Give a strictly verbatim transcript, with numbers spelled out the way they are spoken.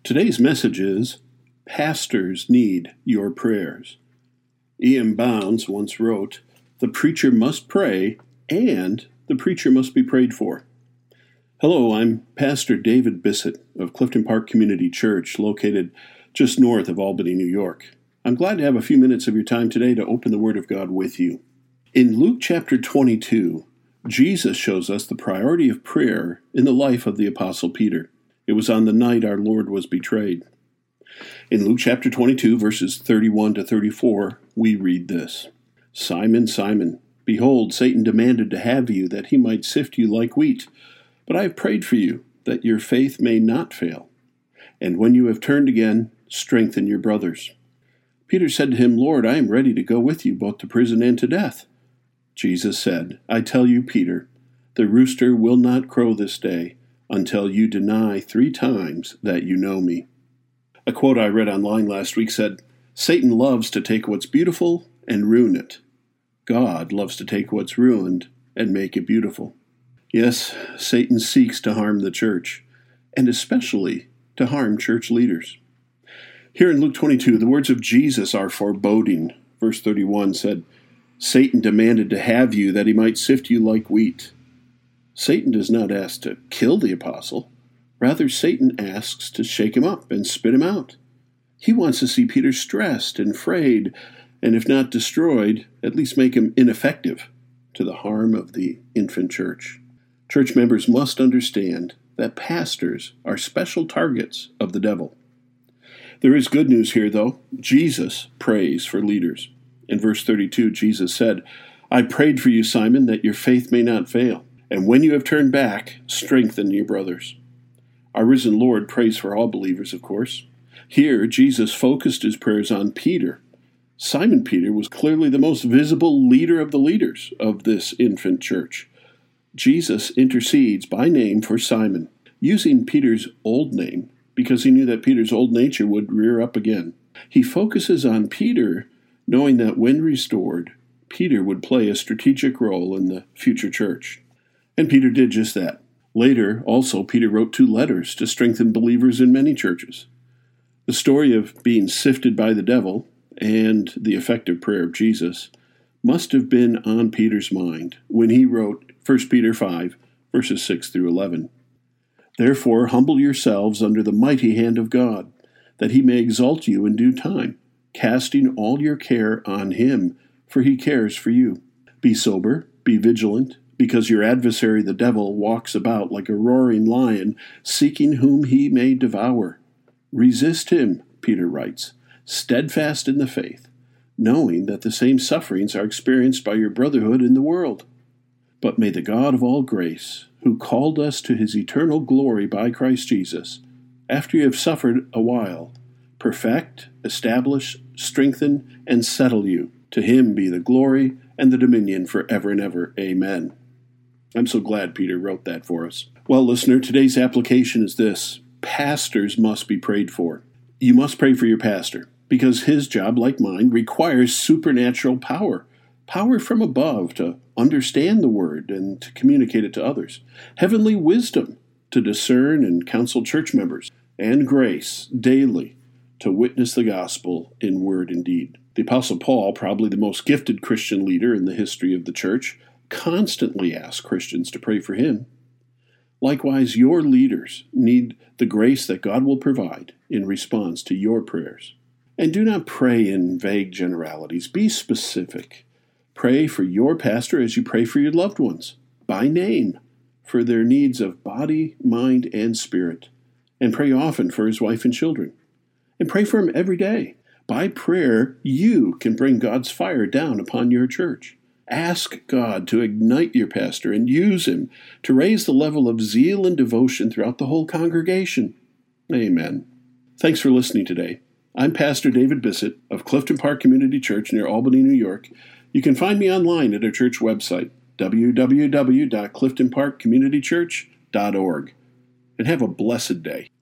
Today's message is, Pastors Need Your Prayers. E M Bounds once wrote, "The preacher must pray, and the preacher must be prayed for." Hello, I'm Pastor David Bissett of Clifton Park Community Church, located just north of Albany, New York. I'm glad to have a few minutes of your time today to open the Word of God with you. In Luke chapter twenty-two, Jesus shows us the priority of prayer in the life of the Apostle Peter. It was on the night our Lord was betrayed. In Luke chapter twenty-two, verses thirty-one to thirty-four, we read this. "Simon, Simon, behold, Satan demanded to have you, that he might sift you like wheat. But I have prayed for you, that your faith may not fail. And when you have turned again, strengthen your brothers." Peter said to him, "Lord, I am ready to go with you both to prison and to death." Jesus said, "I tell you, Peter, the rooster will not crow this day, until you deny three times that you know me." A quote I read online last week said, "Satan loves to take what's beautiful and ruin it. God loves to take what's ruined and make it beautiful." Yes, Satan seeks to harm the church, and especially to harm church leaders. Here in Luke twenty-two, the words of Jesus are foreboding. Verse thirty-one said, "Satan demanded to have you, that he might sift you like wheat." Satan does not ask to kill the apostle. Rather, Satan asks to shake him up and spit him out. He wants to see Peter stressed and frayed, and if not destroyed, at least make him ineffective to the harm of the infant church. Church members must understand that pastors are special targets of the devil. There is good news here, though. Jesus prays for leaders. In verse thirty-two, Jesus said, "I prayed for you, Simon, that your faith may not fail. And when you have turned back, strengthen your brothers." Our risen Lord prays for all believers, of course. Here, Jesus focused his prayers on Peter. Simon Peter was clearly the most visible leader of the leaders of this infant church. Jesus intercedes by name for Simon, using Peter's old name because he knew that Peter's old nature would rear up again. He focuses on Peter, knowing that when restored, Peter would play a strategic role in the future church. And Peter did just that. Later, also, Peter wrote two letters to strengthen believers in many churches. The story of being sifted by the devil and the effective prayer of Jesus must have been on Peter's mind when he wrote First Peter five, verses six through eleven. "Therefore, humble yourselves under the mighty hand of God, that he may exalt you in due time, casting all your care on him, for he cares for you. Be sober, be vigilant, because your adversary the devil walks about like a roaring lion, seeking whom he may devour. Resist him," Peter writes, "steadfast in the faith, knowing that the same sufferings are experienced by your brotherhood in the world. But may the God of all grace, who called us to his eternal glory by Christ Jesus, after you have suffered a while, perfect, establish, strengthen, and settle you. To him be the glory and the dominion forever and ever. Amen." I'm so glad Peter wrote that for us. Well, listener, today's application is this. Pastors must be prayed for. You must pray for your pastor, because his job, like mine, requires supernatural power. Power from above to understand the word and to communicate it to others. Heavenly wisdom to discern and counsel church members. And grace daily to witness the gospel in word and deed. The Apostle Paul, probably the most gifted Christian leader in the history of the church, constantly asks Christians to pray for him. Likewise, your leaders need the grace that God will provide in response to your prayers. And do not pray in vague generalities. Be specific. Pray for your pastor as you pray for your loved ones, by name, for their needs of body, mind, and spirit. And pray often for his wife and children. And pray for him every day. By prayer, you can bring God's fire down upon your church. Ask God to ignite your pastor and use him to raise the level of zeal and devotion throughout the whole congregation. Amen. Thanks for listening today. I'm Pastor David Bissett of Clifton Park Community Church near Albany, New York. You can find me online at our church website, w w w dot clifton park community church dot org. And have a blessed day.